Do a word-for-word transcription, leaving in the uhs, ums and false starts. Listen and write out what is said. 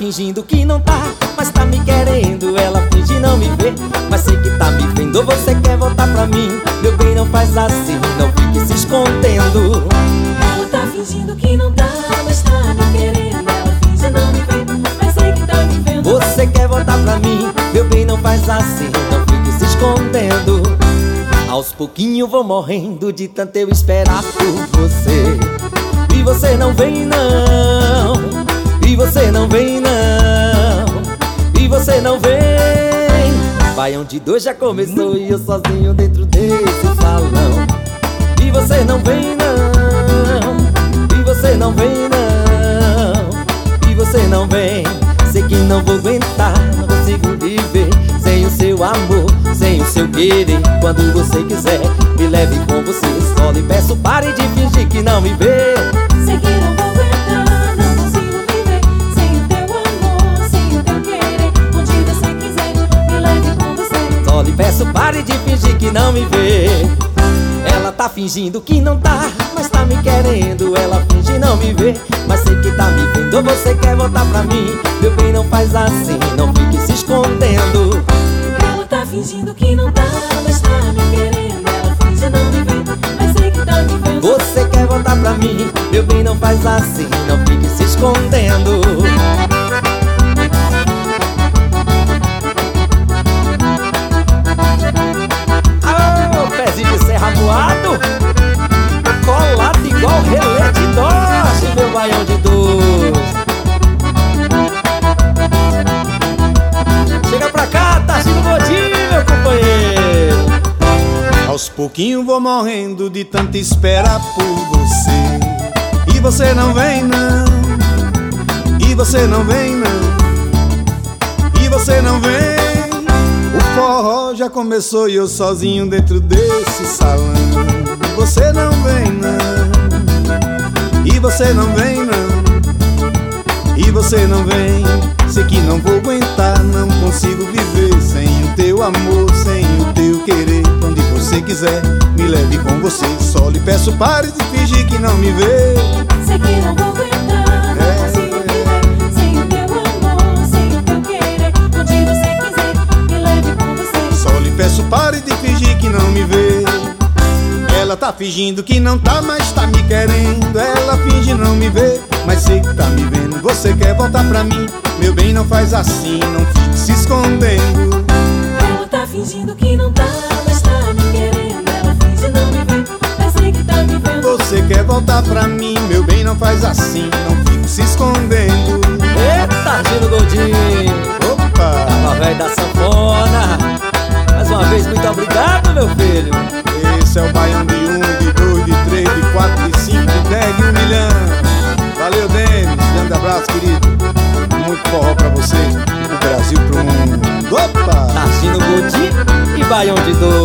fingindo que não tá, mas tá me querendo. Ela finge não me ver, mas sei que tá me vendo. Você quer voltar pra mim? Meu bem, não faz assim, não fique se escondendo. Ela tá fingindo que não tá, mas tá me querendo. Ela finge não me ver, mas sei que tá me vendo. Você quer voltar pra mim? Meu bem, não faz assim, não fique se escondendo. Aos pouquinhos vou morrendo de tanto eu esperar por você. E você não vem não, e você não vem não, e você não vem. Baião de dois já começou e eu sozinho dentro desse salão. E você não vem não, e você não vem não, e você não vem. Sei que não vou aguentar, não consigo viver sem o seu amor, sem o seu querer. Quando você quiser, me leve com você. Só lhe peço, pare de fingir que não me vê. Sei que não vou aguentar, não consigo viver sem o teu amor, sem o teu querer. Onde você quiser, me leve com você. Só lhe peço, pare de fingir que não me vê. Ela tá fingindo que não tá, mas tá me querendo. Ela finge não me ver, mas sei que tá me vendo. Você quer voltar pra mim? Meu bem, não faz assim, não fique se escondendo. Ela tá fingindo que não tá, mas tá me querendo. Ela finge não me ver, mas sei que tá me vendo. Você quer voltar pra mim? Meu bem, não faz assim, não fique se escondendo. Alô, pezinho de serra voado, colado igual relé de doce, meu baião de dois. Chega pra cá, Tarcísio Godinho, meu companheiro. Aos pouquinhos vou morrendo de tanto esperar por você. E você não vem não, e você não vem não, e você não vem. O forró já começou e eu sozinho dentro desse salão. Você não vem não, e você não vem não, e você não vem. Sei que não vou aguentar, não consigo viver sem o teu amor, sem o teu querer. Onde você quiser, me leve com você. Só lhe peço, pare de fingir que não me vê. Sei que não vou aguentar, não consigo viver sem o teu amor, sem o teu querer. Onde você quiser, me leve com você. Só lhe peço, pare de fingir que não me vê. Ela tá fingindo que não tá, mas tá me querendo. Ela finge não me ver, mas sei que tá me vendo. Você quer voltar pra mim? Meu bem, não faz assim, não fique se escondendo. Ela tá fingindo que não tá, mas tá me querendo. Ela finge não me ver, mas sei que tá me vendo. Você quer voltar pra mim? Meu bem, não faz assim, não fique se escondendo. Eita, Gino Godinho, Opa! a velho da sanfona. Mais uma vez, muito obrigado, meu filho. Esse é o baião de um, de dois, de três, de quatro, de cinco, de dez, de um milhão. Valeu, Denis, grande abraço, querido. Muito forró pra você, do Brasil pro mundo. Opa! Tarcísio Godinho e baião de dois.